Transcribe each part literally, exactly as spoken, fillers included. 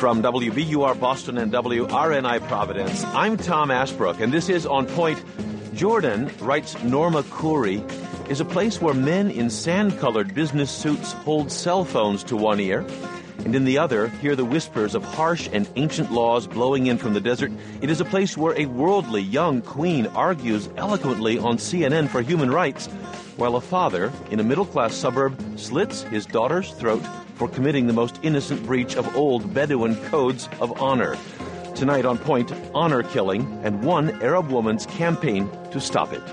From W B U R Boston and W R N I Providence, I'm Tom Ashbrook, and this is On Point. Jordan, writes Norma Khoury, is a place where men in sand-colored business suits hold cell phones to one ear, and in the other hear the whispers of harsh and ancient laws blowing in from the desert. It is a place where a worldly young queen argues eloquently on C N N for human rights, while a father in a middle-class suburb slits his daughter's throat for committing the most innocent breach of old Bedouin codes of honor. Tonight on Point, honor killing and one Arab woman's campaign to stop it.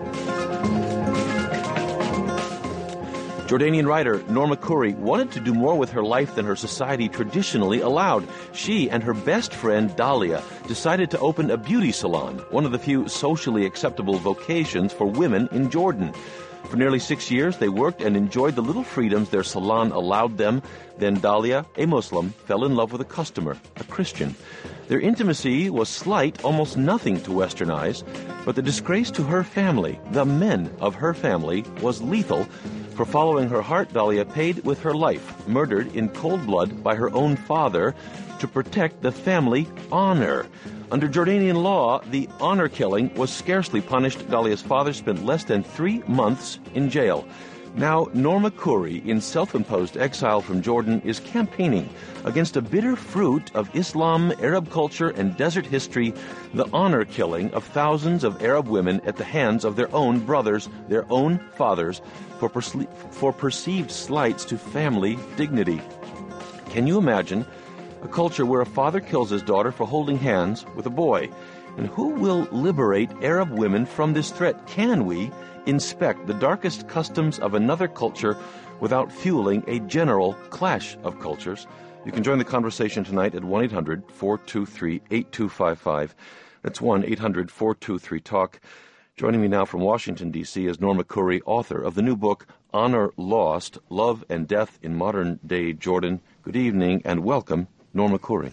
Jordanian writer Norma Khoury wanted to do more with her life than her society traditionally allowed. She and her best friend Dalia decided to open a beauty salon, one of the few socially acceptable vocations for women in Jordan. For nearly six years, they worked and enjoyed the little freedoms their salon allowed them. Then Dalia, a Muslim, fell in love with a customer, a Christian. Their intimacy was slight, almost nothing to Western eyes, but the disgrace to her family, the men of her family, was lethal. For following her heart, Dalia paid with her life, murdered in cold blood by her own father to protect the family honor. Under Jordanian law, the honor killing was scarcely punished. Dalia's father spent less than three months in jail. Now, Norma Khoury, in self-imposed exile from Jordan, is campaigning against a bitter fruit of Islam, Arab culture, and desert history, the honor killing of thousands of Arab women at the hands of their own brothers, their own fathers, for, perce- for perceived slights to family dignity. Can you imagine a culture where a father kills his daughter for holding hands with a boy? And who will liberate Arab women from this threat? Can we inspect the darkest customs of another culture without fueling a general clash of cultures? You can join the conversation tonight at one eight hundred four two three eight two five five. That's one eight hundred four two three talk. Joining me now from Washington, D C is Norma Khoury, author of the new book, Honor Lost, Love and Death in Modern-Day Jordan. Good evening and welcome, Norma Khoury.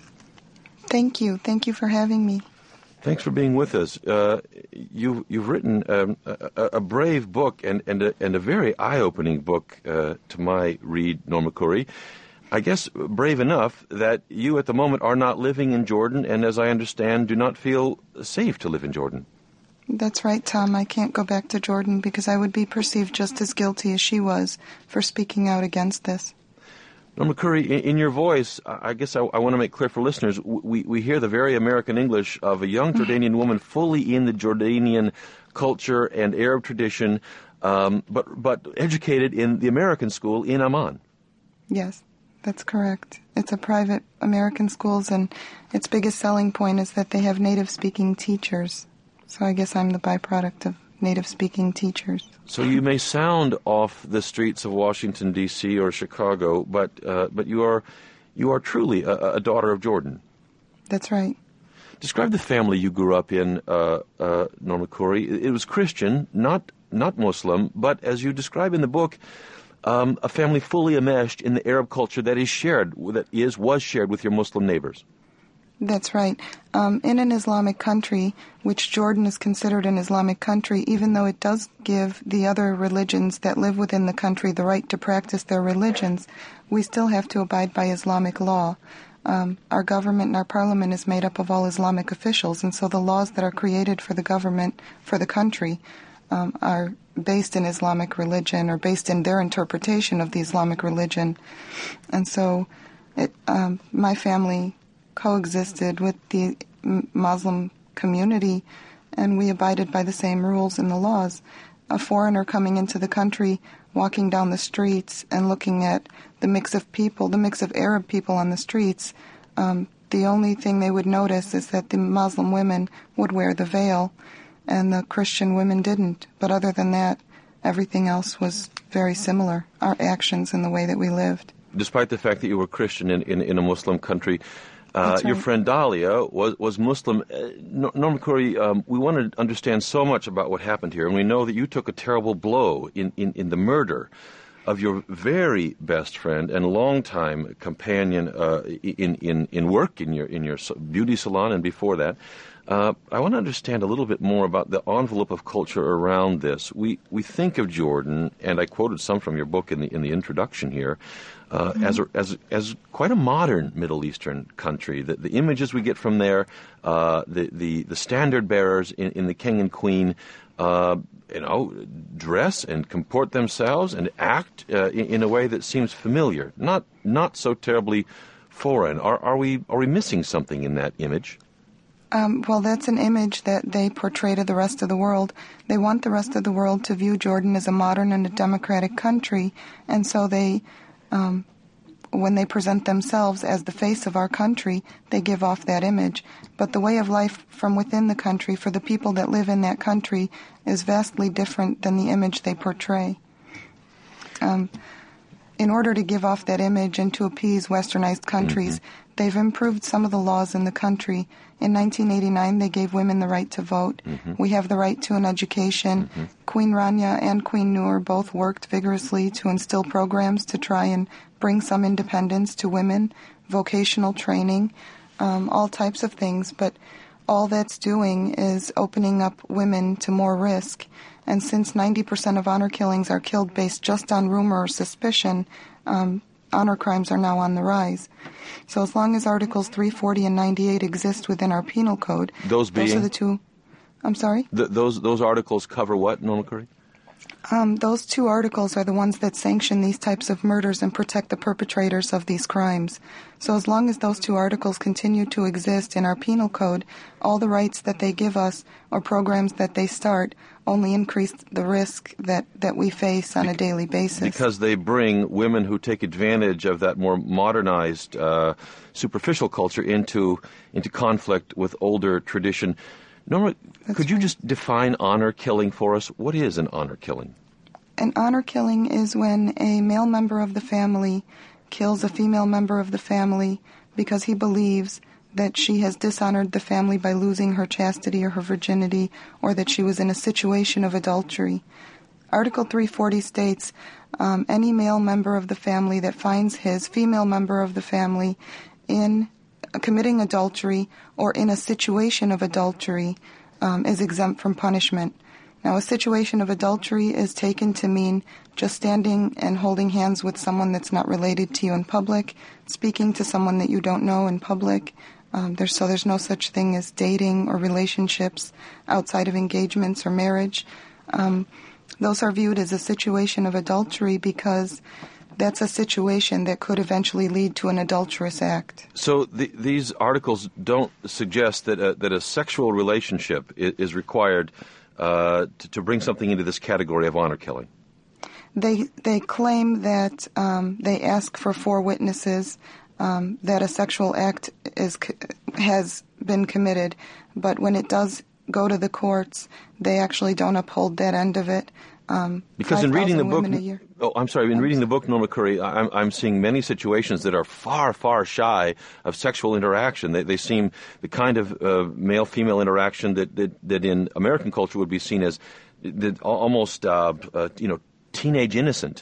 Thank you. Thank you for having me. Thanks for being with us. Uh, you, you've written um, a, a brave book and, and, a, and a very eye-opening book uh, to my read, Norma Khoury. I guess brave enough that you at the moment are not living in Jordan and, as I understand, do not feel safe to live in Jordan. That's right, Tom. I can't go back to Jordan because I would be perceived just as guilty as she was for speaking out against this. Norma Khoury, in, in your voice, I guess I, I want to make clear for listeners, we, we hear the very American English of a young Jordanian woman fully in the Jordanian culture and Arab tradition, um, but, but educated in the American school in Amman. Yes, that's correct. It's a private American schools, and its biggest selling point is that they have native-speaking teachers. So I guess I'm the byproduct of native-speaking teachers. So you may sound off the streets of Washington, D C or Chicago, but uh, but you are you are truly a, a daughter of Jordan. That's right. Describe the family you grew up in, uh, uh, Norma Khoury. It was Christian, not not Muslim, but as you describe in the book, um, a family fully enmeshed in the Arab culture that is shared, that is was shared with your Muslim neighbors. That's right. Um, in an Islamic country, which Jordan is considered an Islamic country, even though it does give the other religions that live within the country the right to practice their religions, we still have to abide by Islamic law. Um, our government and our parliament is made up of all Islamic officials, and so the laws that are created for the government, for the country, um, are based in Islamic religion or based in their interpretation of the Islamic religion. And so it, um, my family coexisted with the Muslim community, and we abided by the same rules and the laws. A foreigner coming into the country, walking down the streets and looking at the mix of people, the mix of Arab people on the streets, um, the only thing they would notice is that the Muslim women would wear the veil and the Christian women didn't. But other than that, everything else was very similar, our actions and the way that we lived. Despite the fact that you were Christian in, in, in a Muslim country, Uh, right. Your friend Dalia was, was Muslim. Uh, Norma Khoury, um, we want to understand so much about what happened here, and we know that you took a terrible blow in, in, in the murder of your very best friend and longtime companion uh, in, in, in work, in your, in your beauty salon and before that. Uh, I want to understand a little bit more about the envelope of culture around this. We we think of Jordan, and I quoted some from your book in the in the introduction here, uh, mm-hmm. as a, as as quite a modern Middle Eastern country. The, the images we get from there, uh, the, the the standard bearers in, in the king and queen, uh, you know, dress and comport themselves and act uh, in, in a way that seems familiar, not not so terribly foreign. Are are we are we missing something in that image? Um, well, that's an image that they portray to the rest of the world. They want the rest of the world to view Jordan as a modern and a democratic country, and so they, um, when they present themselves as the face of our country, they give off that image. But the way of life from within the country for the people that live in that country is vastly different than the image they portray. Um, in order to give off that image and to appease westernized countries, mm-hmm. they've improved some of the laws in the country. In nineteen eighty-nine, they gave women the right to vote. Mm-hmm. We have the right to an education. Mm-hmm. Queen Rania and Queen Noor both worked vigorously to instill programs to try and bring some independence to women, vocational training, um, all types of things. But all that's doing is opening up women to more risk. And since ninety percent of honor killings are killed based just on rumor or suspicion, um, honor crimes are now on the rise. So as long as Articles three forty and ninety-eight exist within our penal code, those, being, those are the two. I'm sorry? Th- those those articles cover what, Norma Curry? Um, those two articles are the ones that sanction these types of murders and protect the perpetrators of these crimes. So as long as those two articles continue to exist in our penal code, all the rights that they give us or programs that they start only increase the risk that, that we face on a daily basis. Because they bring women who take advantage of that more modernized, uh, superficial culture into into conflict with older tradition. Norma, That's could you right. just define honor killing for us? What is an honor killing? An honor killing is when a male member of the family kills a female member of the family because he believes that she has dishonored the family by losing her chastity or her virginity, or that she was in a situation of adultery. Article three forty states, um, any male member of the family that finds his female member of the family in uh, committing adultery or in a situation of adultery um, is exempt from punishment. Now, a situation of adultery is taken to mean just standing and holding hands with someone that's not related to you in public, speaking to someone that you don't know in public. Um, there's, so there's no such thing as dating or relationships outside of engagements or marriage. Um, those are viewed as a situation of adultery because that's a situation that could eventually lead to an adulterous act. So the, these articles don't suggest that a, that a sexual relationship is, is required uh, to, to bring something into this category of honor killing. They they claim that um, they ask for four witnesses. Um, that a sexual act is has been committed, but when it does go to the courts, they actually don't uphold that end of it. Um, because in reading the book, a oh, I'm sorry, in reading the book, Norma Curry, I'm, I'm seeing many situations that are far, far shy of sexual interaction. They, they seem the kind of uh, male-female interaction that, that that in American culture would be seen as that almost, uh, uh, you know, teenage innocent.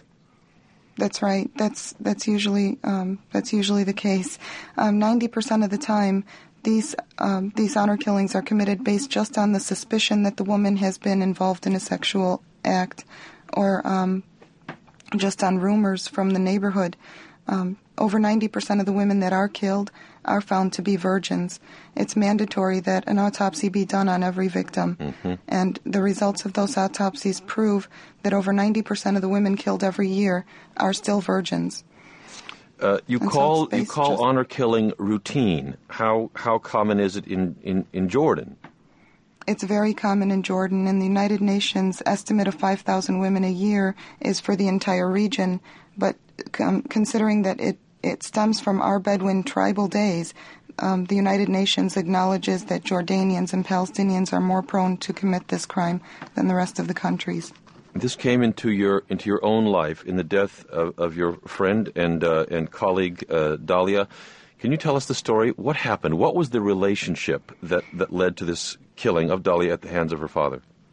That's right. That's that's usually um, that's usually the case. Um, Ninety percent of the time, these um, these honor killings are committed based just on the suspicion that the woman has been involved in a sexual act, or um, just on rumors from the neighborhood. Um, over ninety percent of the women that are killed are found to be virgins. It's mandatory that an autopsy be done on every victim. Mm-hmm. And the results of those autopsies prove that over ninety percent of the women killed every year are still virgins. Uh, you and call so you call just, honor killing routine. How how common is it in, in, in Jordan? It's very common in Jordan, and the United Nations estimate of five thousand women a year is for the entire region. But um, considering that it, it stems from our Bedouin tribal days, um, the United Nations acknowledges that Jordanians and Palestinians are more prone to commit this crime than the rest of the countries. This came into your into your own life in the death of, of your friend and uh, and colleague uh, Dalia. Can you tell us the story? What happened? What was the relationship that, that led to this killing of Dalia at the hands of her father?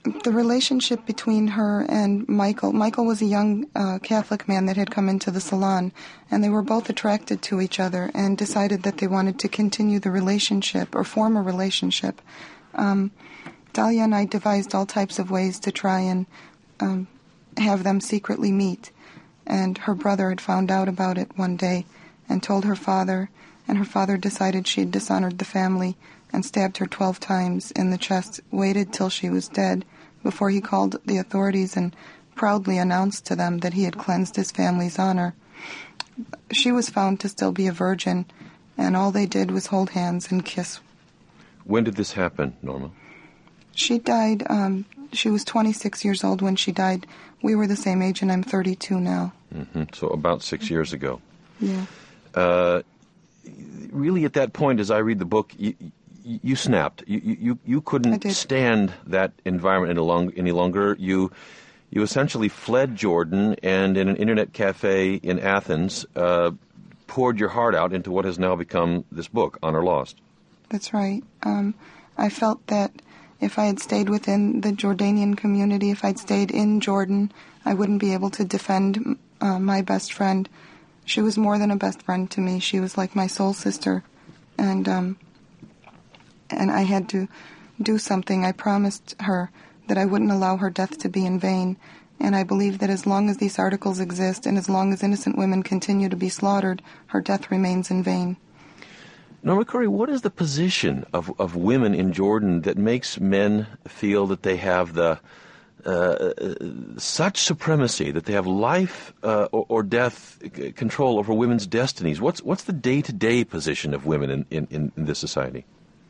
The relationship between her and Michael, Michael was a young uh, Catholic man that had come into the salon, and they were both attracted to each other and decided that they wanted to continue the relationship or form a relationship. Um, Dahlia and I devised all types of ways to try and um, have them secretly meet, and her brother had found out about it one day and told her father, and her father decided she had dishonored the family and stabbed her twelve times in the chest, waited till she was dead before he called the authorities and proudly announced to them that he had cleansed his family's honor. She was found to still be a virgin, and all they did was hold hands and kiss. When did this happen, Norma? She died, um, she was twenty-six years old when she died. We were the same age, and I'm thirty-two now. Mm-hmm. So about six years ago. Yeah. Uh, really, at that point, as I read the book, you, you snapped. You, you, you couldn't stand that environment any, long, any longer. You, you essentially fled Jordan and in an internet cafe in Athens uh, poured your heart out into what has now become this book, Honor Lost. That's right. Um, I felt that if I had stayed within the Jordanian community, if I'd stayed in Jordan, I wouldn't be able to defend uh, my best friend. She was more than a best friend to me. She was like my soul sister. And um, and I had to do something. I promised her that I wouldn't allow her death to be in vain. And I believe that as long as these articles exist and as long as innocent women continue to be slaughtered, her death remains in vain. Norma Curry, what is the position of, of women in Jordan that makes men feel that they have the uh, such supremacy, that they have life uh, or, or death control over women's destinies? What's what's the day-to-day position of women in, in, in this society?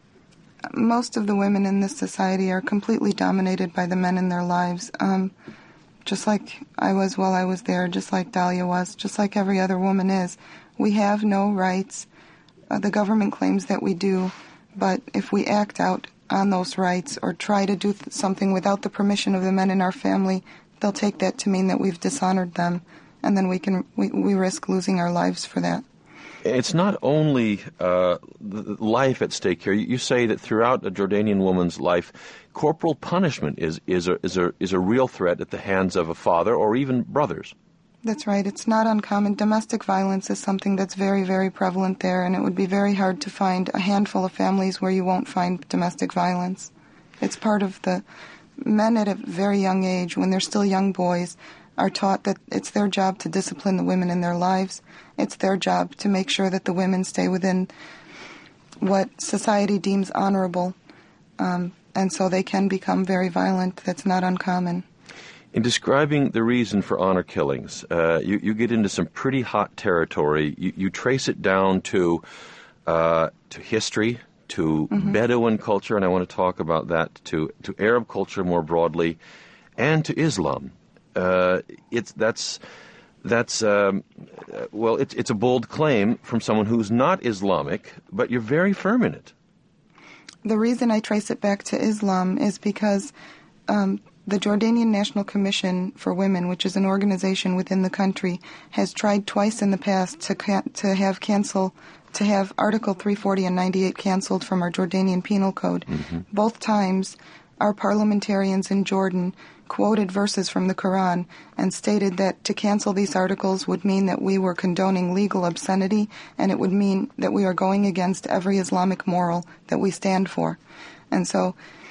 Most of the women in this society are completely dominated by the men in their lives, um, just like I was while I was there, just like Dahlia was, just like every other woman is. We have no rights. Uh, the government claims that we do, but if we act out on those rights or try to do th- something without the permission of the men in our family, they'll take that to mean that we've dishonored them, and then we can we, we risk losing our lives for that. It's not only uh, life at stake here. You say that throughout a Jordanian woman's life, corporal punishment is is a, is a is a real threat at the hands of a father or even brothers. That's right. It's not uncommon. Domestic violence is something that's very, very prevalent there, and it would be very hard to find a handful of families where you won't find domestic violence. It's part of the men at a very young age, when they're still young boys, are taught that it's their job to discipline the women in their lives. It's their job to make sure that the women stay within what society deems honorable, um, and so they can become very violent. That's not uncommon. In describing the reason for honor killings, uh, you, you get into some pretty hot territory. You, you trace it down to uh, to history, to mm-hmm. Bedouin culture, and I want to talk about that, to, to Arab culture more broadly, and to Islam. Uh, it's that's that's um, well, it's it's a bold claim from someone who's not Islamic, but you're very firm in it. The reason I trace it back to Islam is because um, the Jordanian National Commission for Women, which is an organization within the country, has tried twice in the past to ca- to have cancel to have Article three forty and ninety-eight canceled from our Jordanian Penal Code. Mm-hmm. Both times, our parliamentarians in Jordan quoted verses from the Quran and stated that to cancel these articles would mean that we were condoning legal obscenity, and it would mean that we are going against every Islamic moral that we stand for. And so,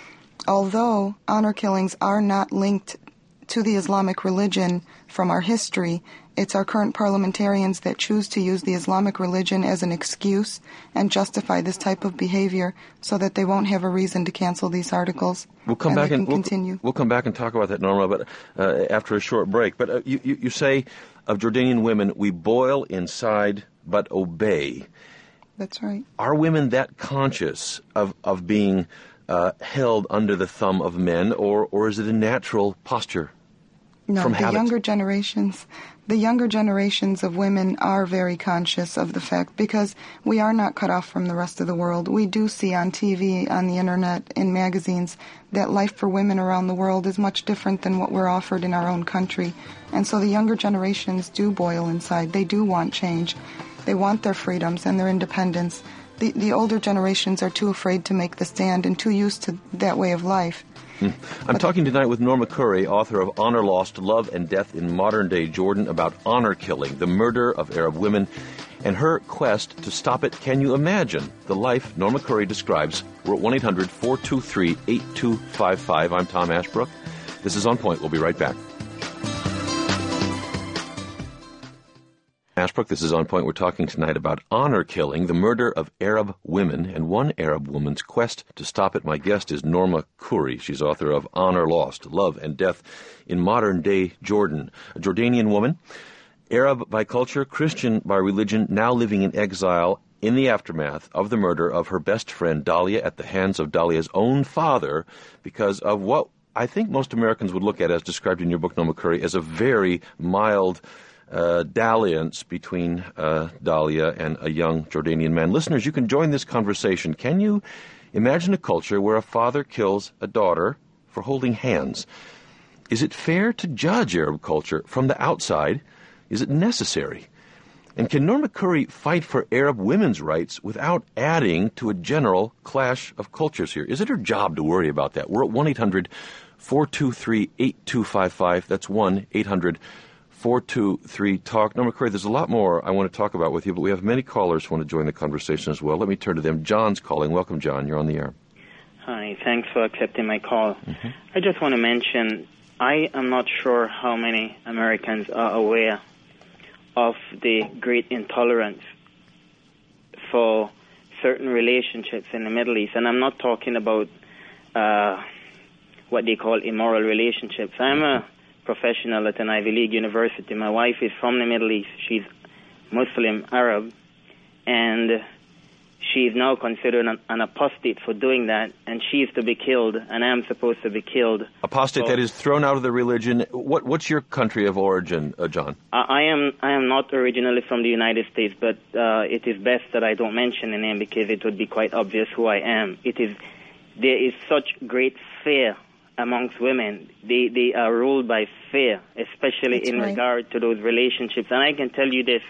although honor killings are not linked to the Islamic religion from our history, it's our current parliamentarians that choose to use the Islamic religion as an excuse and justify this type of behavior so that they won't have a reason to cancel these articles. We'll come and back and we'll, continue. We'll come back and talk about that, Norma, but uh, after a short break. But uh, you, you, you say of Jordanian women, we boil inside but obey. That's right. Are women that conscious of, of being uh, held under the thumb of men, or, or is it a natural posture? No, from the habit? younger generations, the younger generations of women are very conscious of the fact, because we are not cut off from the rest of the world. We do see on T V, on the internet, in magazines, that life for women around the world is much different than what we're offered in our own country. And so the younger generations do boil inside. They do want change. They want their freedoms and their independence. the, the older generations are too afraid to make the stand and too used to that way of life. Hmm. I'm but, talking tonight with Norma Curry, author of Honor Lost, Love and Death in Modern-Day Jordan, about honor killing, the murder of Arab women, and her quest to stop it. Can you imagine the life Norma Curry describes? We're at one eight hundred four two three eight two five five. I'm Tom Ashbrook. This is On Point. We'll be right back. Ashbrook, this is On Point. We're talking tonight about honor killing, the murder of Arab women, and one Arab woman's quest to stop it. My guest is Norma Curry. She's author of Honor Lost, Love and Death in Modern-Day Jordan, a Jordanian woman, Arab by culture, Christian by religion, now living in exile in the aftermath of the murder of her best friend Dalia at the hands of Dalia's own father because of what I think most Americans would look at, as described in your book, Norma Curry, as a very mild Uh, dalliance between uh, Dalia and a young Jordanian man. Listeners, you can join this conversation. Can you imagine a culture where a father kills a daughter for holding hands? Is it fair to judge Arab culture from the outside? Is it necessary? And can Norma Curry fight for Arab women's rights without adding to a general clash of cultures here? Is it her job to worry about that? We're at one eight hundred four two three eight two five five. That's one eight hundred four two three talk. Norma Curry, there's a lot more I want to talk about with you, but we have many callers who want to join the conversation as well. Let me turn to them. John's calling. Welcome, John. You're on the air. Hi. Thanks for accepting my call. Mm-hmm. I just want to mention, I am not sure how many Americans are aware of the great intolerance for certain relationships in the Middle East. And I'm not talking about uh, what they call immoral relationships. I'm a professional at an Ivy League university. My wife is from the Middle East. She's Muslim Arab, and she is now considered an, an apostate for doing that, and she is to be killed, and I am supposed to be killed. Apostate, so, that is thrown out of the religion. What, what's your country of origin, uh, John? I, I am I am not originally from the United States, but uh, it is best that I don't mention the name because it would be quite obvious who I am. It is there is such great fear amongst women. They they are ruled by fear, especially That's in right. regard to those relationships. And I can tell you this,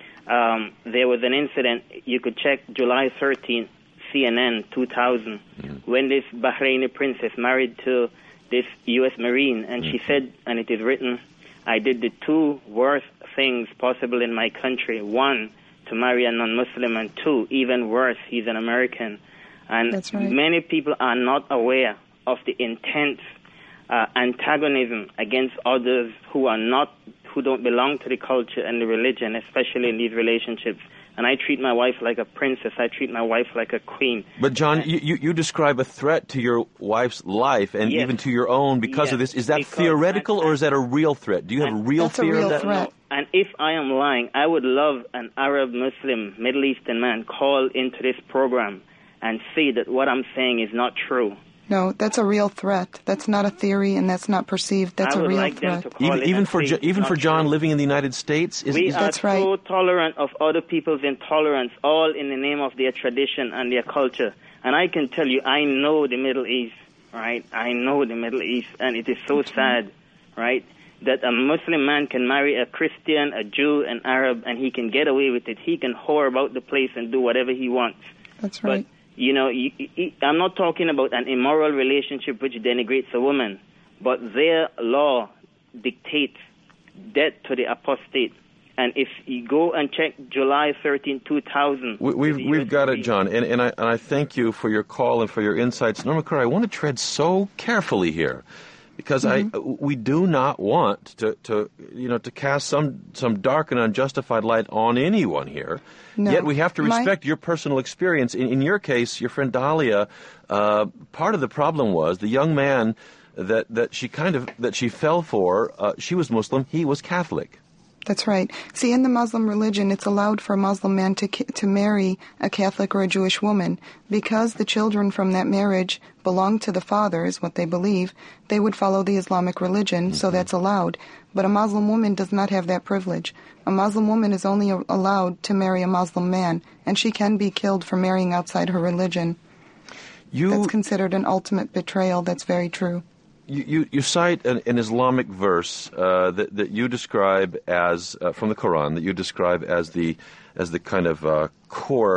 um, there was an incident, you could check July thirteenth, C N N two thousand, mm-hmm. when this Bahraini princess married to this U S Marine, and mm-hmm. she said, and it is written, I did the two worst things possible in my country. One, to marry a non-Muslim, and two, even worse, he's an American. And That's right. many people are not aware of the intense uh, antagonism against others who are not, who don't belong to the culture and the religion, especially in these relationships. And I treat my wife like a princess. I treat my wife like a queen. But John, you, you, you describe a threat to your wife's life and yes. even to your own because yes. of this. Is that because theoretical and, or is that a real threat? Do you have a real that's fear a real of that? Threat. No. And if I am lying, I would love an Arab, Muslim, Middle Eastern man call into this program and say that what I'm saying is not true. No, that's a real threat. That's not a theory, and that's not perceived. That's I would a real like threat. Them to call even it even for jo- even for John true. living in the United States, is, we is are that's right. so tolerant of other people's intolerance, all in the name of their tradition and their culture. And I can tell you, I know the Middle East, right? I know the Middle East, and it is so that's sad, right, that a Muslim man can marry a Christian, a Jew, an Arab, and he can get away with it. He can whore about the place and do whatever he wants. That's right. But, you know, you, you, I'm not talking about an immoral relationship which denigrates a woman, but their law dictates death to the apostate. And if you go and check July thirteenth, two thousand... We, we've we've got it, John, and, and, I, and I thank you for your call and for your insights. Norma Curry, I want to tread so carefully here, because mm-hmm. I we do not want to, to you know to cast some some dark and unjustified light on anyone here. No. Yet we have to respect My... your personal experience. In, in your case, your friend Dalia, uh, part of the problem was the young man that, that she kind of that she fell for. Uh, she was Muslim, he was Catholic. That's right. See, in the Muslim religion, it's allowed for a Muslim man to to marry a Catholic or a Jewish woman. Because the children from that marriage belong to the father, is what they believe, they would follow the Islamic religion, mm-hmm. so that's allowed. But a Muslim woman does not have that privilege. A Muslim woman is only allowed to marry a Muslim man, and she can be killed for marrying outside her religion. You, that's considered an ultimate betrayal. That's very true. You, you, you cite an, an Islamic verse uh, that, that you describe as, uh, from the Quran, that you describe as the as the kind of uh, core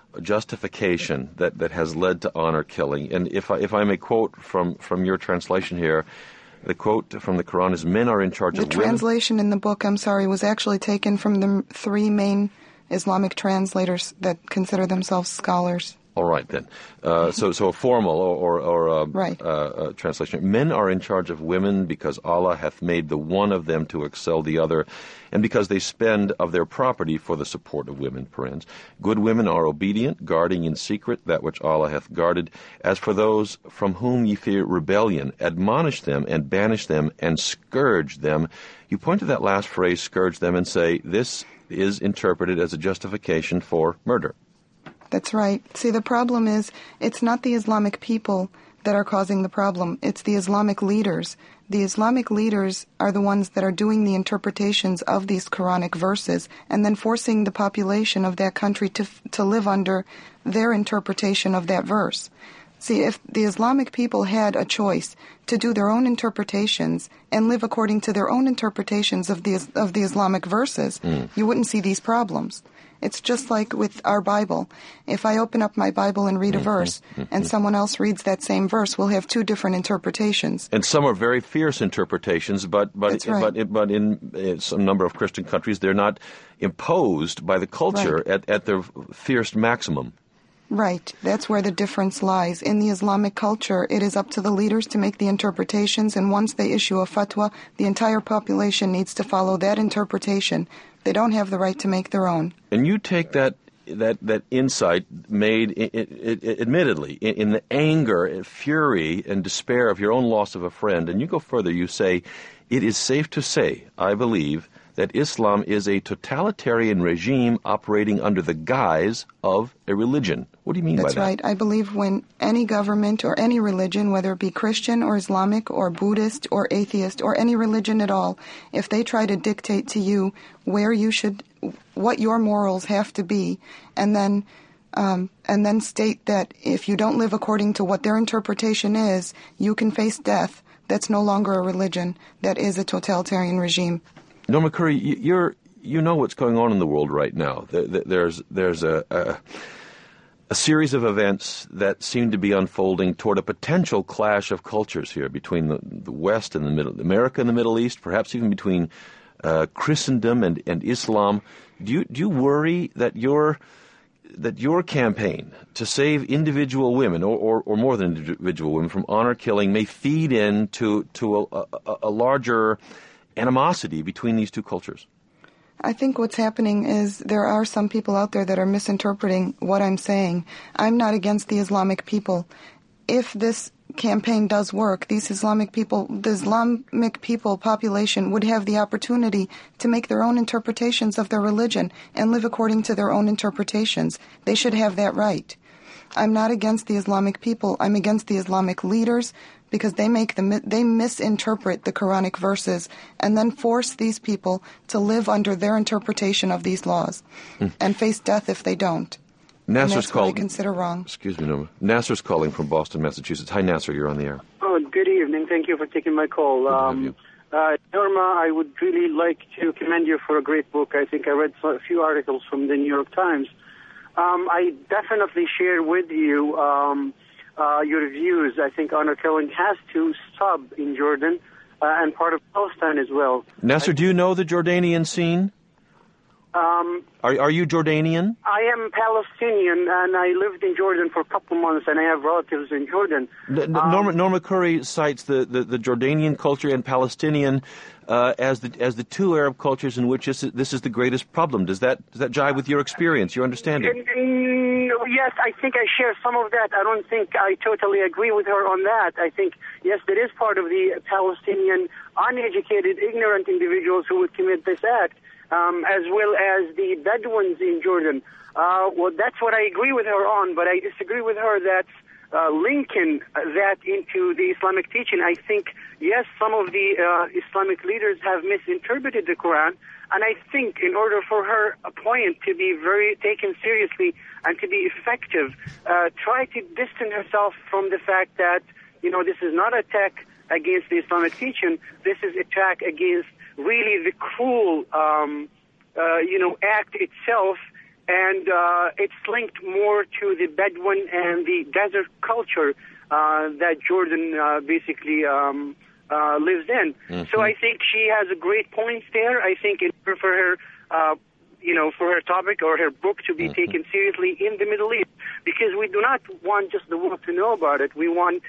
justification that, that has led to honor killing. And if I, if I may quote from, from your translation here, the quote from the Quran is, men are in charge the of women. The translation in the book, I'm sorry, was actually taken from the three main Islamic translators that consider themselves scholars. All right, then. Uh, so, so a formal or, or, or uh, right. uh, uh, translation. Men are in charge of women because Allah hath made the one of them to excel the other, and because they spend of their property for the support of women, parens. Good women are obedient, guarding in secret that which Allah hath guarded. As for those from whom ye fear rebellion, admonish them and banish them and scourge them. You point to that last phrase, scourge them, and say, this is interpreted as a justification for murder. That's right. See, the problem is, it's not the Islamic people that are causing the problem. It's the Islamic leaders. The Islamic leaders are the ones that are doing the interpretations of these Quranic verses and then forcing the population of that country to to live under their interpretation of that verse. See, if the Islamic people had a choice to do their own interpretations and live according to their own interpretations of the of the Islamic verses, mm. you wouldn't see these problems. It's just like with our Bible. If I open up my Bible and read a verse, mm-hmm. and someone else reads that same verse, we'll have two different interpretations. And some are very fierce interpretations, but but That's right. but, but in, in some number of Christian countries, they're not imposed by the culture right. at, at their fierce maximum. Right. That's where the difference lies. In the Islamic culture, it is up to the leaders to make the interpretations, and once they issue a fatwa, the entire population needs to follow that interpretation. They don't have the right to make their own. And you take that that that insight made, it, it, it, admittedly, in, in the anger, and fury, and despair of your own loss of a friend, and you go further, you say, it is safe to say, I believe, that Islam is a totalitarian regime operating under the guise of a religion. What do you mean That's by that? That's right. I believe when any government or any religion, whether it be Christian or Islamic or Buddhist or atheist or any religion at all, if they try to dictate to you where you should, what your morals have to be, and then um, and then state that if you don't live according to what their interpretation is, you can face death, that's no longer a religion. That is a totalitarian regime. Norma Curry, you're you know what's going on in the world right now. There's there's a, a a series of events that seem to be unfolding toward a potential clash of cultures here between the, the West and the Middle, America and the Middle East, perhaps even between uh, Christendom and, and Islam. Do you do you worry that your that your campaign to save individual women, or, or, or more than individual women, from honor killing may feed into to a, a, a larger animosity between these two cultures? I think what's happening is there are some people out there that are misinterpreting what I'm saying. I'm not against the Islamic people. If this campaign does work, these Islamic people, the Islamic people population would have the opportunity to make their own interpretations of their religion and live according to their own interpretations. They should have that right. I'm not against the Islamic people. I'm against the Islamic leaders because they make the they misinterpret the Quranic verses and then force these people to live under their interpretation of these laws mm. and face death if they don't. Nasser's and that's called, what I consider wrong. Excuse me, Norma. Nasser's calling from Boston, Massachusetts. Hi, Nasser. You're on the air. Oh, good evening. Thank you for taking my call. Good to have you. Uh, Norma, I would really like to commend you for a great book. I think I read a few articles from the New York Times. Um, I definitely share with you um, uh, your views. I think honor killing has to stop in Jordan uh, and part of Palestine as well. Nasser, I, do you know the Jordanian scene? Um, are, are you Jordanian? I am Palestinian, and I lived in Jordan for a couple months, and I have relatives in Jordan. N- um, Norma, Norma Curry cites the, the, the Jordanian culture and Palestinian uh, as the as the two Arab cultures in which this is, this is the greatest problem. Does that does that jive with your experience, your understanding? Uh, yes, I think I share some of that. I don't think I totally agree with her on that. I think, yes, there is part of the Palestinian uneducated, ignorant individuals who would commit this act. Um, as well as the Bedouins in Jordan. Uh, well, that's what I agree with her on, but I disagree with her that uh, linking that into the Islamic teaching. I think, yes, some of the uh, Islamic leaders have misinterpreted the Quran, and I think in order for her point to be very taken seriously and to be effective, uh, try to distance herself from the fact that, you know, this is not an attack against the Islamic teaching, this is an attack against really the cruel, um, uh, you know, act itself, and uh, it's linked more to the Bedouin and the desert culture uh, that Jordan uh, basically um, uh, lives in. Mm-hmm. So I think she has a great point there. I think in order for her, uh, you know, for her topic or her book to be mm-hmm. taken seriously in the Middle East, because we do not want just the world to know about it. We want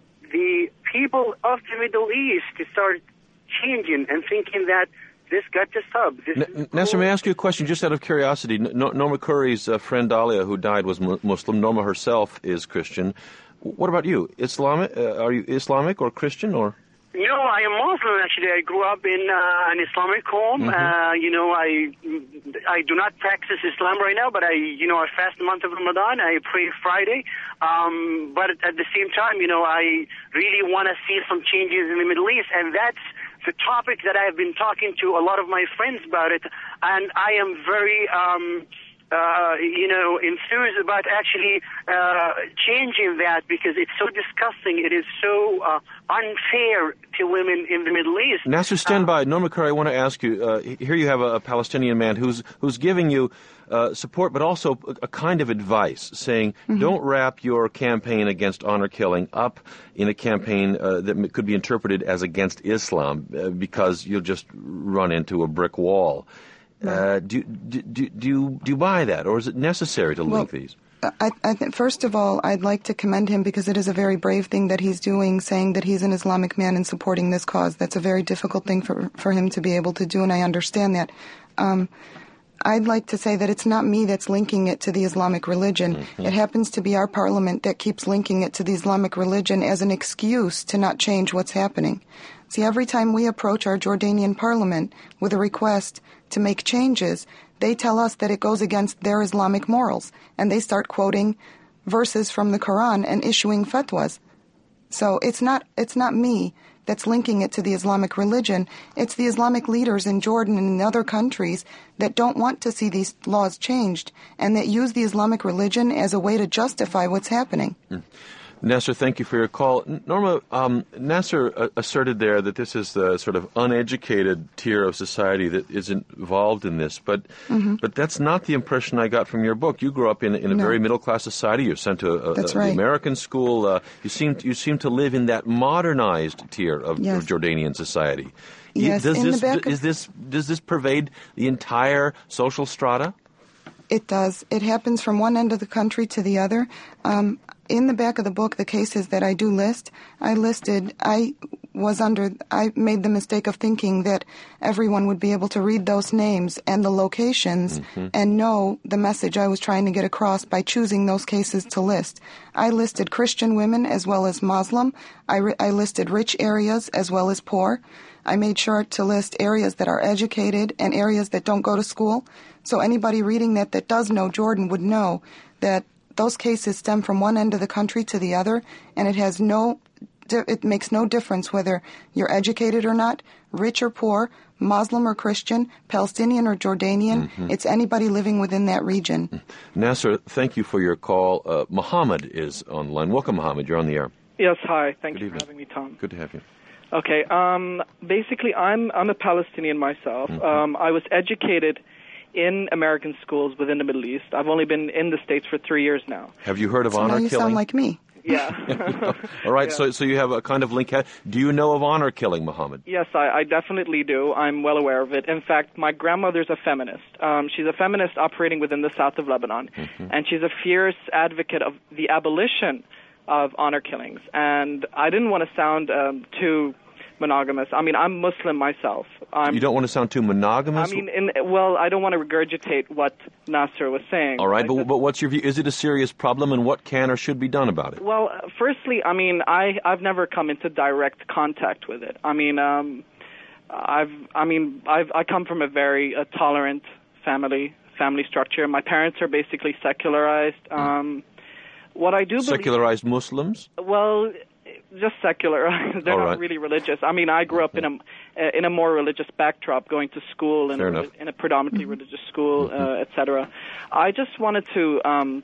the people of the Middle East to start changing and thinking that this got to sub. This N- Nasser, may I ask you a question just out of curiosity? N- Norma Curry's uh, friend Dahlia, who died, was mu- Muslim. Norma herself is Christian. What about you? Islamic? Uh, are you Islamic or Christian or? You know, I am Muslim, actually. I grew up in uh, an Islamic home. Mm-hmm. Uh, you know, I I do not practice Islam right now, but I, you know, I fast the month of Ramadan. I pray Friday. Um, but at the same time, you know, I really want to see some changes in the Middle East, and that's the topic that I have been talking to a lot of my friends about it, and I am very... Um, Uh, you know, enthused about actually uh, changing that, because it's so disgusting. It is so uh, unfair to women in the Middle East. Nasser, stand uh, by. Norma Curry, I want to ask you, uh, here you have a, a Palestinian man who's who's giving you uh, support, but also a, a kind of advice, saying mm-hmm. don't wrap your campaign against honor killing up in a campaign uh, that could be interpreted as against Islam, uh, because you'll just run into a brick wall. Uh, do, do, do, do, you, do you buy that, or is it necessary to well, link these? I, I th- first of all, I'd like to commend him, because it is a very brave thing that he's doing, saying that he's an Islamic man and supporting this cause. That's a very difficult thing for, for him to be able to do, and I understand that. Um, I'd like to say that it's not me that's linking it to the Islamic religion. Mm-hmm. It happens to be our parliament that keeps linking it to the Islamic religion as an excuse to not change what's happening. See, every time we approach our Jordanian parliament with a request to make changes, they tell us that it goes against their Islamic morals, and they start quoting verses from the Quran and issuing fatwas. So it's not it's not me that's linking it to the Islamic religion. It's the Islamic leaders in Jordan and in other countries that don't want to see these laws changed, and that use the Islamic religion as a way to justify what's happening. Mm. Nasser, thank you for your call. Norma, um, Nasser uh, asserted there that this is the sort of uneducated tier of society that is involved in this, but mm-hmm. but that's not the impression I got from your book. You grew up in, in a no. very middle-class society. You're sent to a, a, that's a, right. the American school. Uh, you seem you seem to live in that modernized tier of, yes. of Jordanian society. Yes, does in this, the back of- is this does this pervade the entire social strata? It does. It happens from one end of the country to the other. Um, in the back of the book, the cases that I do list, I listed, I was under, I made the mistake of thinking that everyone would be able to read those names and the locations mm-hmm. and know the message I was trying to get across by choosing those cases to list. I listed Christian women as well as Muslim. I, re- I listed rich areas as well as poor. I made sure to list areas that are educated and areas that don't go to school. So anybody reading that that does know Jordan would know that those cases stem from one end of the country to the other, and it has no, it makes no difference whether you're educated or not, rich or poor, Muslim or Christian, Palestinian or Jordanian. Mm-hmm. It's anybody living within that region. Mm-hmm. Nasser, thank you for your call. Uh, Muhammad is on the line. Welcome, Muhammad. You're on the air. Yes, hi. Thank Good you evening. for having me, Tom. Good to have you. Okay. Um, basically, I'm I'm a Palestinian myself. Mm-hmm. Um, I was educated in American schools within the Middle East. I've only been in the States for three years now. Have you heard of so honor now you killing? Sound like me. Yeah. All right, yeah. so so you have a kind of link. Do you know of honor killing, Muhammad? Yes, I, I definitely do. I'm well aware of it. In fact, my grandmother's a feminist. Um, she's a feminist operating within the south of Lebanon, mm-hmm. and she's a fierce advocate of the abolition of honor killings. And I didn't want to sound um, too monogamous. I mean, I'm Muslim myself. I'm, you don't want to sound too monogamous? I mean, in, well, I don't want to regurgitate what Nasser was saying. All right, but, just, but what's your view? Is it a serious problem, and what can or should be done about it? Well, uh, firstly, I mean, I, I've never come into direct contact with it. I mean, um, I've, I mean, I've, I come from a very uh, tolerant family, family structure. My parents are basically secularized. Um, what I do believe... Secularized Muslims? Well... Just secular. They're All not right. really religious. I mean, I grew up in a in a more religious backdrop, going to school in, a, in a predominantly mm-hmm. religious school, mm-hmm. uh, et cetera. I just wanted to um,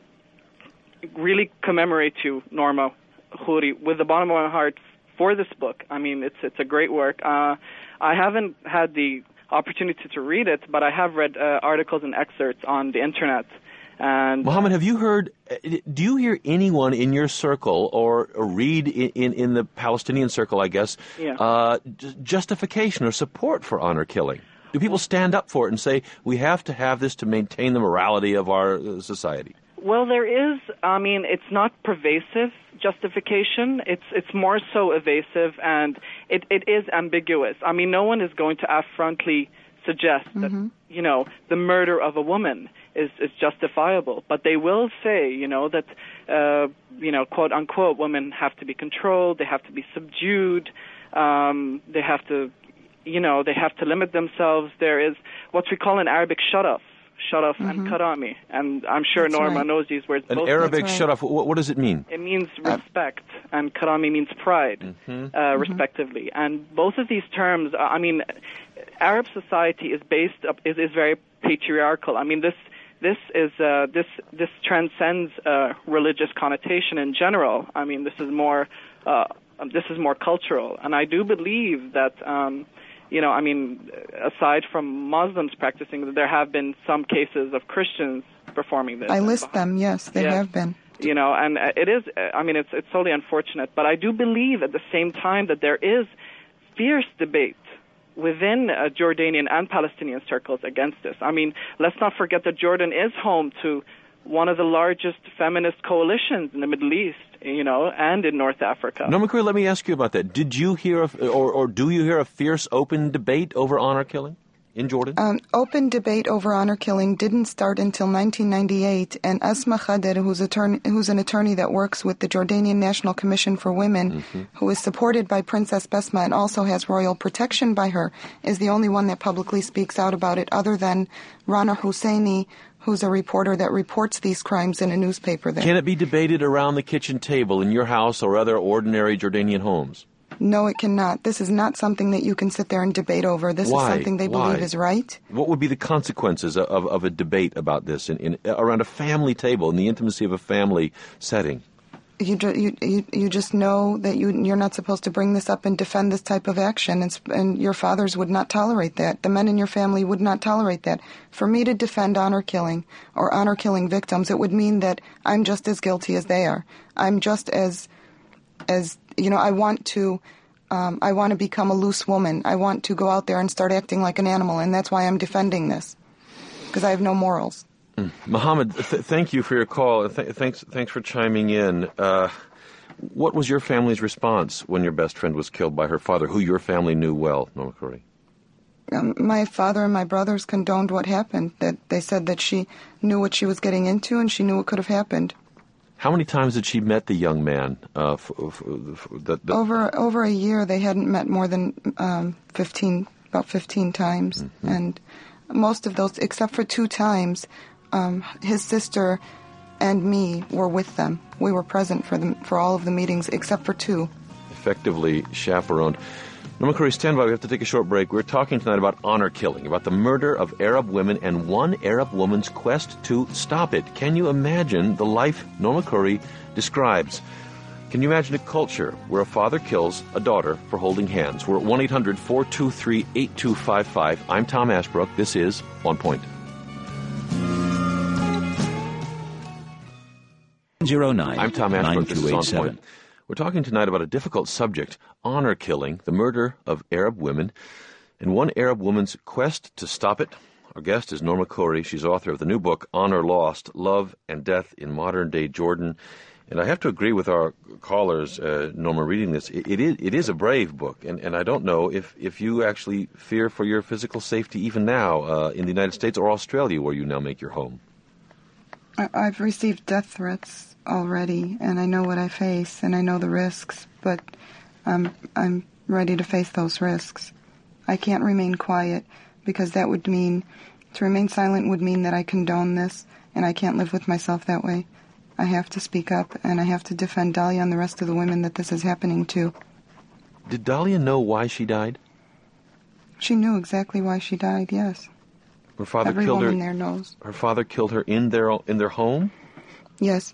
really commemorate you, Norma Khoury, with the bottom of my heart for this book. I mean, it's it's a great work. Uh, I haven't had the opportunity to read it, but I have read uh, articles and excerpts on the internet. And Mohammed, have you heard, do you hear anyone in your circle or, or read in, in, in the Palestinian circle, I guess, yeah. uh, justification or support for honor killing? Do people stand up for it and say, we have to have this to maintain the morality of our society? Well, there is, I mean, it's not pervasive justification. It's it's more so evasive, and it, it is ambiguous. I mean, no one is going to affrontly suggest mm-hmm. that, you know, the murder of a woman is, is justifiable. But they will say, you know, that, uh, you know, quote unquote, women have to be controlled, they have to be subdued, um, they have to, you know, they have to limit themselves. There is what we call in Arabic shut-off. Shut-off mm-hmm. and karami. And I'm sure That's Norma right. knows these words. An both Arabic right. shut-off, what, what does it mean? It means respect, and karami means pride, mm-hmm. uh, mm-hmm. respectively. And both of these terms, I mean, Arab society is based up, is, is very patriarchal. I mean, this this is uh, this this transcends uh, religious connotation in general. I mean, this is more uh, this is more cultural, and I do believe that. Um, You know, I mean, aside from Muslims practicing, there have been some cases of Christians performing this. I list them, yes, they yes. have been. You know, and it is, I mean, it's it's totally unfortunate, but I do believe at the same time that there is fierce debate within uh, Jordanian and Palestinian circles against this. I mean, let's not forget that Jordan is home to one of the largest feminist coalitions in the Middle East, you know, and in North Africa. Norma Corey, let me ask you about that. Did you hear, of, or, or do you hear a fierce, open debate over honor killing in Jordan? Um, open debate over honor killing didn't start until nineteen ninety-eight, and Asma Khader, who's, attorney, who's an attorney that works with the Jordanian National Commission for Women, mm-hmm. who is supported by Princess Besma and also has royal protection by her, is the only one that publicly speaks out about it, other than Rana Husseini, who's a reporter that reports these crimes in a newspaper there. Can it be debated around the kitchen table in your house or other ordinary Jordanian homes? No, it cannot. This is not something that you can sit there and debate over. This Why? is something they Why? believe is right. What would be the consequences of, of a debate about this in, in, around a family table, in the intimacy of a family setting? You, ju- you you you just know that you you're not supposed to bring this up and defend this type of action, and, and your fathers would not tolerate that. The men in your family would not tolerate that. For me to defend honor killing or honor killing victims, it would mean that I'm just as guilty as they are. I'm just as as you know. I want to um, I want to become a loose woman. I want to go out there and start acting like an animal, and that's why I'm defending this, because I have no morals. Mm. Mohammed, th- thank you for your call. Th- thanks, thanks for chiming in. Uh, what was your family's response when your best friend was killed by her father, who your family knew well, Norma Corey? Um, my father and my brothers condoned what happened. That they said that she knew what she was getting into, and she knew what could have happened. How many times had she met the young man? Uh, f- f- f- that, that... Over over a year, they hadn't met more than um, fifteen, about fifteen times, mm-hmm. and most of those, except for two times. Um, his sister and me were with them. We were present for them for all of the meetings except for two. Effectively chaperoned. Norma Corey, stand by. We have to take a short break. We're talking tonight about honor killing, about the murder of Arab women and one Arab woman's quest to stop it. Can you imagine the life Norma Corey describes? Can you imagine a culture where a father kills a daughter for holding hands? We're at one eight hundred four two three eight two five five. I'm Tom Ashbrook. This is On Point. Zero nine. I'm Tom Ashbrook. This is On Point. We're talking tonight about a difficult subject, honor killing, the murder of Arab women, and one Arab woman's quest to stop it. Our guest is Norma Corey. She's author of the new book, Honor Lost, Love and Death in Modern-Day Jordan. And I have to agree with our callers, uh, Norma, reading this. It, it is it is a brave book, and, and I don't know if, if you actually fear for your physical safety even now uh, in the United States or Australia, where you now make your home. I've received death threats already, and I know what I face, and I know the risks, but um, I'm ready to face those risks. I can't remain quiet, because that would mean, to remain silent would mean that I condone this, and I can't live with myself that way. I have to speak up, and I have to defend Dahlia and the rest of the women that this is happening to. Did Dahlia know why she died? She knew exactly why she died, yes. Her father Every killed woman her. there knows. Her father killed her in their in their home? Yes.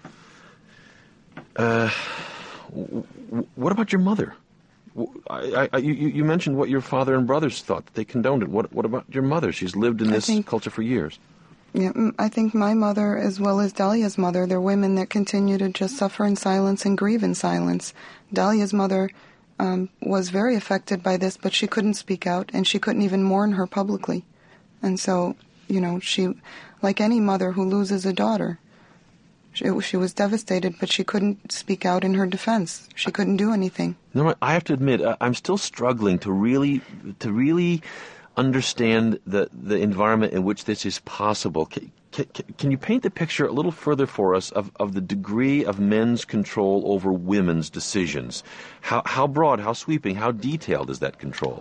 Uh, what about your mother? I, I, you, you mentioned what your father and brothers thought, that they condoned it. What, what about your mother? She's lived in this think, culture for years. Yeah, I think my mother, as well as Dahlia's mother, they're women that continue to just suffer in silence and grieve in silence. Dahlia's mother um, was very affected by this, but she couldn't speak out, and she couldn't even mourn her publicly. And so, you know, she, like any mother who loses a daughter, she, she was devastated, but she couldn't speak out in her defense. She couldn't do anything. No, I have to admit, I'm still struggling to really, to really understand the, the environment in which this is possible. Can, can, can you paint the picture a little further for us of, of the degree of men's control over women's decisions? How, how broad, how sweeping, how detailed is that control?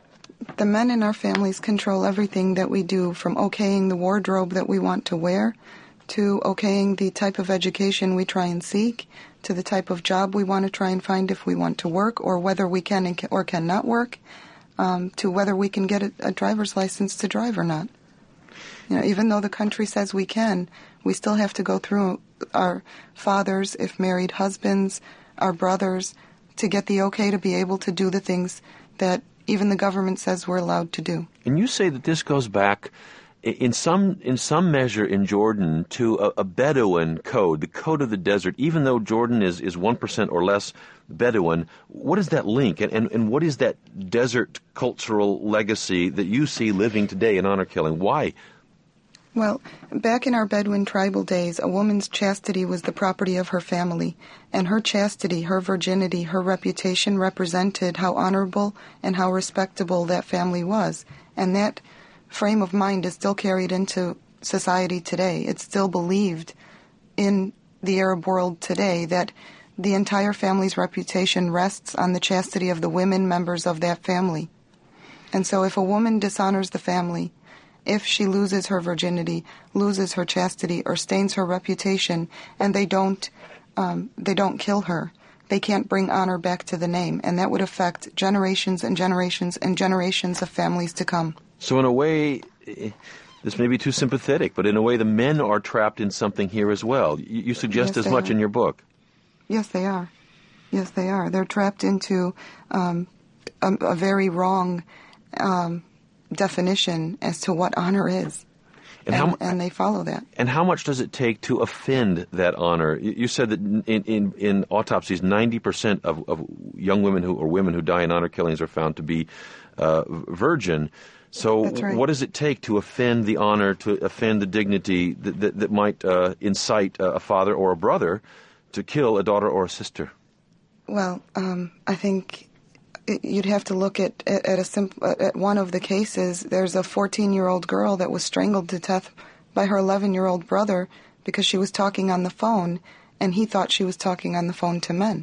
The men in our families control everything that we do, from okaying the wardrobe that we want to wear, to okaying the type of education we try and seek, to the type of job we want to try and find if we want to work, or whether we can and can or cannot work, um, to whether we can get a, a driver's license to drive or not. You know, even though the country says we can, we still have to go through our fathers, if married husbands, our brothers, to get the okay to be able to do the things that even the government says we're allowed to do. And you say that this goes back in some in some measure in Jordan to a, a Bedouin code, the code of the desert. Even though Jordan is, is one percent or less Bedouin, what is that link? And, and, and what is that desert cultural legacy that you see living today in honor killing? Why? Well, back in our Bedouin tribal days, a woman's chastity was the property of her family, and her chastity, her virginity, her reputation represented how honorable and how respectable that family was. And that frame of mind is still carried into society today. It's still believed in the Arab world today that the entire family's reputation rests on the chastity of the women members of that family. And so if a woman dishonors the family, if she loses her virginity, loses her chastity, or stains her reputation, and they don't, um, they don't kill her, they can't bring honor back to the name, and that would affect generations and generations and generations of families to come. So in a way, this may be too sympathetic, but in a way the men are trapped in something here as well. You, you suggest yes, as much are. in your book. Yes, they are. Yes, they are. They're trapped into um, a, a very wrong um definition as to what honor is, and, and, how, and they follow that. And how much does it take to offend that honor? You said that in in, in autopsies, ninety percent of, of young women who or women who die in honor killings are found to be uh, virgin. So right. What does it take to offend the honor, to offend the dignity that, that, that might uh, incite a father or a brother to kill a daughter or a sister? Well, um, I think you'd have to look at at, a simp- at one of the cases. There's a fourteen-year-old girl that was strangled to death by her eleven-year-old brother because she was talking on the phone, and he thought she was talking on the phone to men.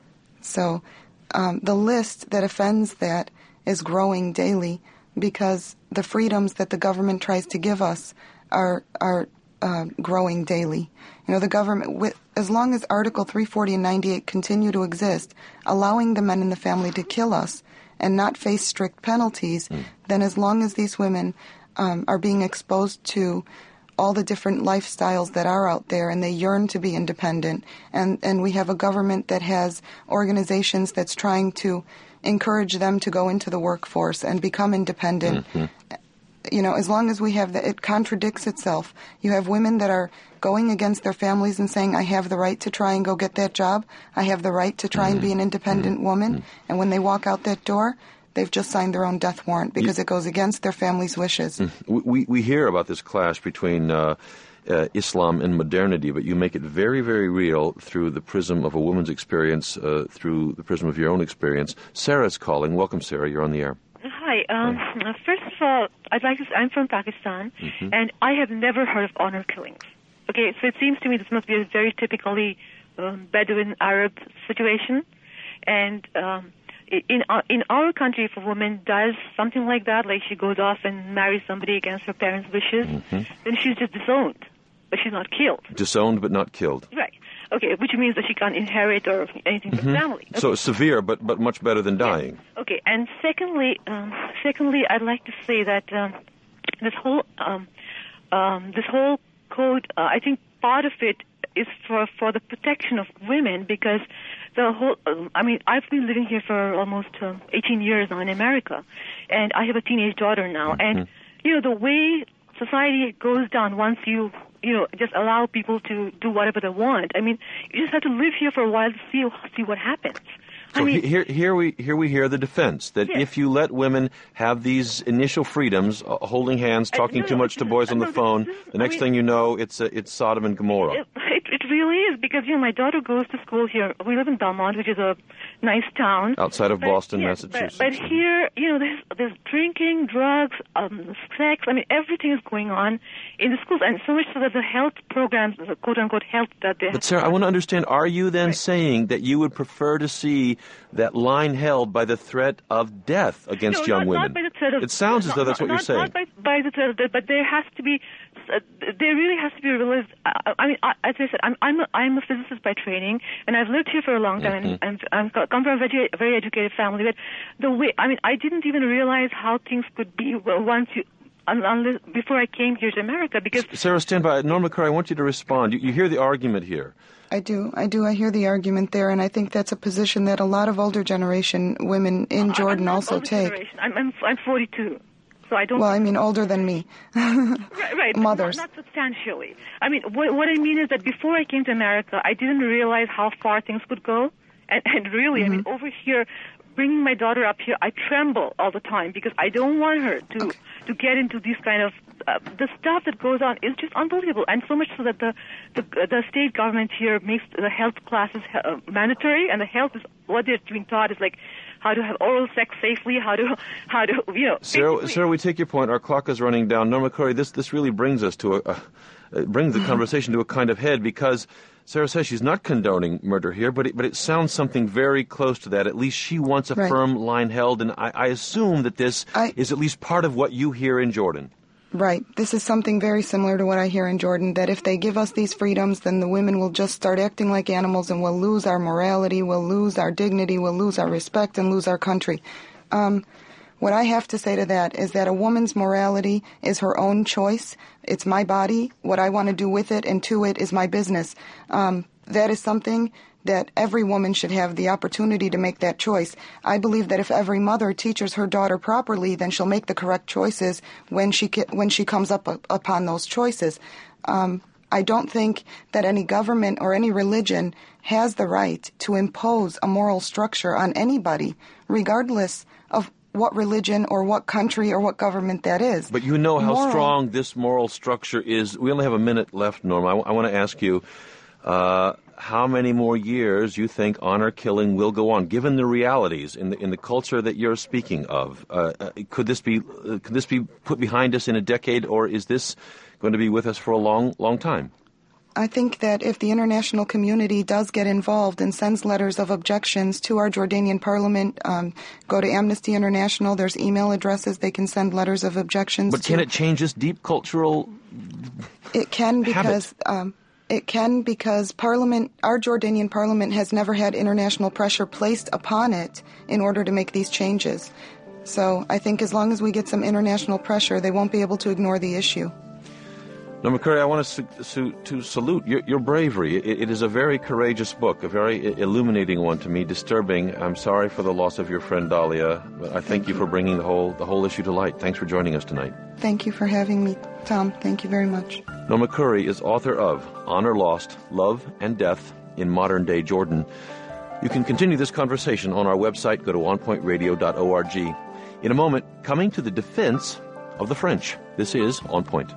So um, the list that offends that is growing daily because the freedoms that the government tries to give us are are uh, growing daily. You know, the government, with, as long as Article three forty and ninety-eight continue to exist, allowing the men in the family to kill us and not face strict penalties, mm. then as long as these women um, are being exposed to all the different lifestyles that are out there and they yearn to be independent, and, and we have a government that has organizations that's trying to encourage them to go into the workforce and become independent. Mm-hmm. You know, as long as we have that, it contradicts itself. You have women that are going against their families and saying, I have the right to try and go get that job. I have the right to try mm-hmm. and be an independent mm-hmm. woman. And when they walk out that door, they've just signed their own death warrant because you, it goes against their family's wishes. We, we hear about this clash between uh, uh, Islam and modernity, but you make it very, very real through the prism of a woman's experience, uh, through the prism of your own experience. Sarah's calling. Welcome, Sarah. You're on the air. Hi. Um, Hi. First of all, I'd like to say I'm from Pakistan, mm-hmm. and I have never heard of honor killings. Okay, so it seems to me this must be a very typically um, Bedouin Arab situation. And um, in uh, in our country, if a woman does something like that, like she goes off and marries somebody against her parents' wishes, mm-hmm. then she's just disowned, but she's not killed. Disowned but not killed. Right. Okay, which means that she can't inherit or anything mm-hmm. from the family. Okay. So severe, but but much better than dying. Yes. Okay, and secondly, um, secondly, I'd like to say that um, this whole um, um, this whole code, uh, I think part of it is for for the protection of women, because the whole, um, I mean, I've been living here for almost uh, eighteen years now in America, and I have a teenage daughter now, mm-hmm. and you know the way society goes down once you, you know, just allow people to do whatever they want. I mean, you just have to live here for a while to see see what happens. So I mean, here, here we here we hear the defense that yes. if you let women have these initial freedoms, uh, holding hands, talking no, too much to boys on no, the phone, this is, the next I mean, thing you know, it's uh, it's Sodom and Gomorrah. It, it, it really is, because, you know, my daughter goes to school here. We live in Belmont, which is a nice town. Outside of but, Boston, yes, Massachusetts. But, but here, you know, there's, there's drinking, drugs, um, sex. I mean, everything is going on in the schools, and so much so that the health programs, the quote-unquote health that they But, have. Sarah, I want to understand, are you then Right. saying that you would prefer to see that line held by the threat of death against no, young not, women? Not by the threat of, it sounds as not, though that's what not, you're saying. Not by, by the threat of death, but there has to be, uh, there really has to be realized. Uh, I mean, I, as I said, I'm I'm a, I'm a physicist by training, and I've lived here for a long time, Mm-hmm. and I'm, I'm come from a very, very educated family. But the way, I mean, I didn't even realize how things could be well, once you. Unless, before I came here to America, because Sarah, stand by. Norma Curry, I want you to respond. You, you hear the argument here. I do. I do. I hear the argument there, and I think that's a position that a lot of older generation women in Jordan I'm not also older take. generation. I'm, I'm I'm forty-two, so I don't. Well, I mean older than me. Right, right. Mothers. Not, not substantially. I mean, what, what I mean is that before I came to America, I didn't realize how far things could go. And, and really, Mm-hmm. I mean, over here, bringing my daughter up here, I tremble all the time because I don't want her to Okay. to get into these kind of, uh, the stuff that goes on is just unbelievable. And so much so that the, the, the state government here makes the health classes uh, mandatory, and the health is, what they're being taught is like, how to have oral sex safely, how to, how to, you know. Sarah, Sarah, we take your point. Our clock is running down. Norma Curry, this this really brings us to a, a uh, brings the conversation to a kind of head, because Sarah says she's not condoning murder here, but it, but it sounds something very close to that. At least she wants a Right. firm line held, and I, I assume that this I- is at least part of what you hear in Jordan. Right. This is something very similar to what I hear in Jordan, that if they give us these freedoms, then the women will just start acting like animals, and we'll lose our morality, we'll lose our dignity, we'll lose our respect, and lose our country. Um, what I have to say to that is that a woman's morality is her own choice. It's my body. What I want to do with it and to it is my business. Um, that is something that every woman should have the opportunity to make that choice. I believe that if every mother teaches her daughter properly, then she'll make the correct choices when she ca- when she comes up a- upon those choices. Um, I don't think that any government or any religion has the right to impose a moral structure on anybody, regardless of what religion or what country or what government that is. But you know how Moral- strong this moral structure is. We only have a minute left, Norma. I, w- I want to ask you, uh, how many more years you think honor killing will go on, given the realities in the in the culture that you're speaking of? Uh, uh, could this be uh, could this be put behind us in a decade, or is this going to be with us for a long, long time? I think that if the international community does get involved and sends letters of objections to our Jordanian parliament, um, go to Amnesty International, there's email addresses, they can send letters of objections But to. can it change this deep cultural It can because habit? um, it can because Parliament, our Jordanian Parliament, has never had international pressure placed upon it in order to make these changes. So I think as long as we get some international pressure, they won't be able to ignore the issue. Norma Curry, I want to, su- su- to salute your, your bravery. It, it is a very courageous book, a very I- illuminating one to me, disturbing. I'm sorry for the loss of your friend Dahlia, but I thank you for bringing the whole the whole issue to light. Thanks for joining us tonight. Thank you for having me, Tom. Thank you very much. Norma Curry is author of Honor Lost, Love and Death in Modern-Day Jordan. You can continue this conversation on our website. Go to on point radio dot org. In a moment, coming to the defense of the French. This is On Point.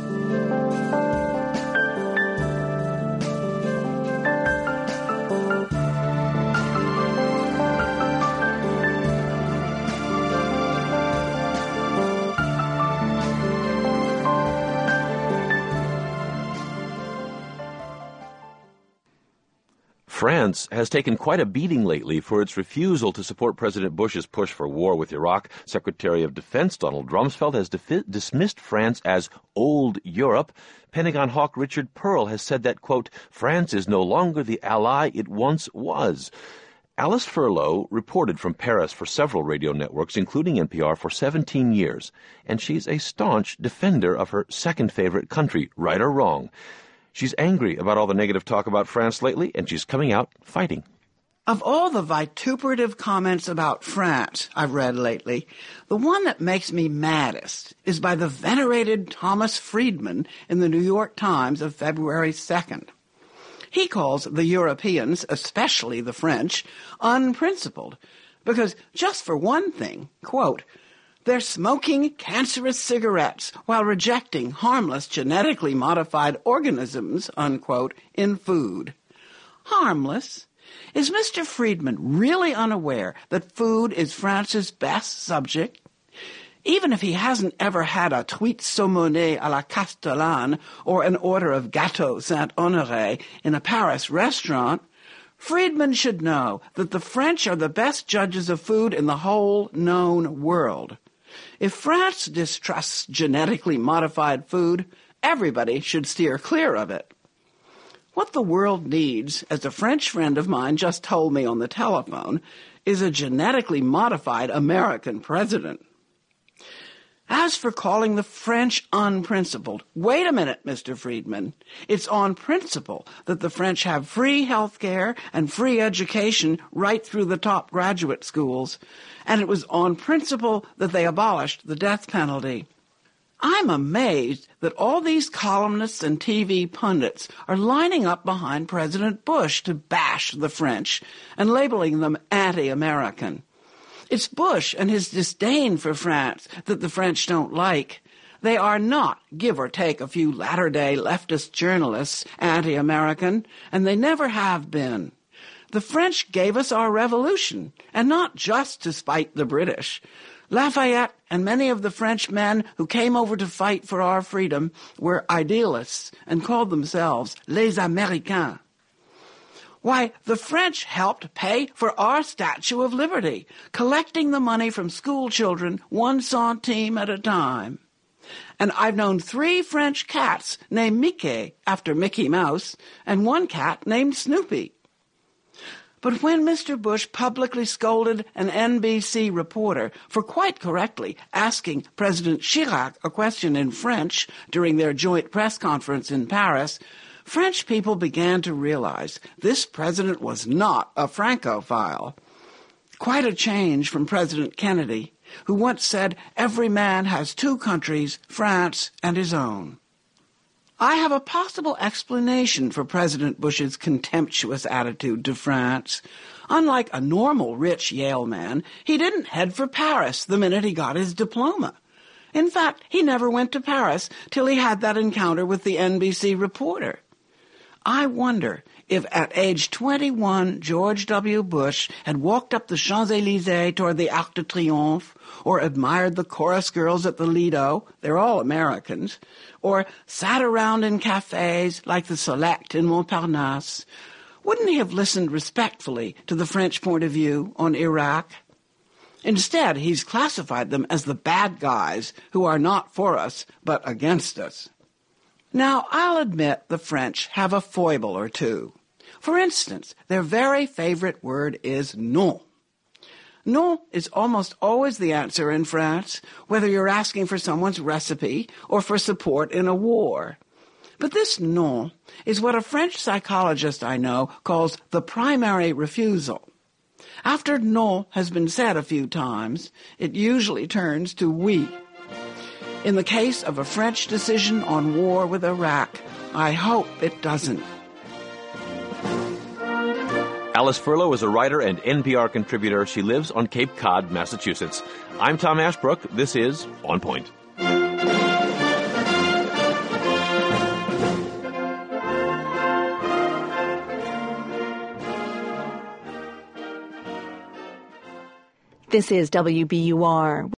France has taken quite a beating lately for its refusal to support President Bush's push for war with Iraq. Secretary of Defense Donald Rumsfeld has defi- dismissed France as old Europe. Pentagon hawk Richard Pearl has said that, quote, France is no longer the ally it once was. Alice Furlow reported from Paris for several radio networks, including N P R, for seventeen years, and she's a staunch defender of her second favorite country, right or wrong. She's angry about all the negative talk about France lately, and she's coming out fighting. Of all the vituperative comments about France I've read lately, the one that makes me maddest is by the venerated Thomas Friedman in the New York Times of February second. He calls the Europeans, especially the French, unprincipled because, just for one thing, quote, they're smoking cancerous cigarettes while rejecting harmless genetically modified organisms, unquote, in food. Harmless? Is Mister Friedman really unaware that food is France's best subject? Even if he hasn't ever had a truite saumonée à la Castellane or an order of Gâteau Saint-Honoré in a Paris restaurant, Friedman should know that the French are the best judges of food in the whole known world. If France distrusts genetically modified food, everybody should steer clear of it. What the world needs, as a French friend of mine just told me on the telephone, is a genetically modified American president. As for calling the French unprincipled, wait a minute, Mister Friedman. It's on principle that the French have free health care and free education right through the top graduate schools, and it was on principle that they abolished the death penalty. I'm amazed that all these columnists and T V pundits are lining up behind President Bush to bash the French and labeling them anti-American. It's Bush and his disdain for France that the French don't like. They are not, give or take a few latter-day leftist journalists, anti-American, and they never have been. The French gave us our revolution, and not just to spite the British. Lafayette and many of the French men who came over to fight for our freedom were idealists and called themselves les Américains. Why, the French helped pay for our Statue of Liberty, collecting the money from school children one centime at a time. And I've known three French cats named Mickey, after Mickey Mouse, and one cat named Snoopy. But when Mister Bush publicly scolded an N B C reporter for quite correctly asking President Chirac a question in French during their joint press conference in Paris, French people began to realize this president was not a Francophile. Quite a change from President Kennedy, who once said every man has two countries, France and his own. I have a possible explanation for President Bush's contemptuous attitude to France. Unlike a normal rich Yale man, he didn't head for Paris the minute he got his diploma. In fact, he never went to Paris till he had that encounter with the N B C reporter. I wonder if at age twenty-one George W. Bush had walked up the Champs-Élysées toward the Arc de Triomphe, or admired the chorus girls at the Lido, they're all Americans, or sat around in cafes like the Select in Montparnasse, wouldn't he have listened respectfully to the French point of view on Iraq? Instead, he's classified them as the bad guys who are not for us, but against us. Now, I'll admit the French have a foible or two. For instance, their very favorite word is non. Non is almost always the answer in France, whether you're asking for someone's recipe or for support in a war. But this non is what a French psychologist I know calls the primary refusal. After non has been said a few times, it usually turns to oui. In the case of a French decision on war with Iraq, I hope it doesn't. Alice Furlow is a writer and N P R contributor. She lives on Cape Cod, Massachusetts. I'm Tom Ashbrook. This is On Point. This is W B U R.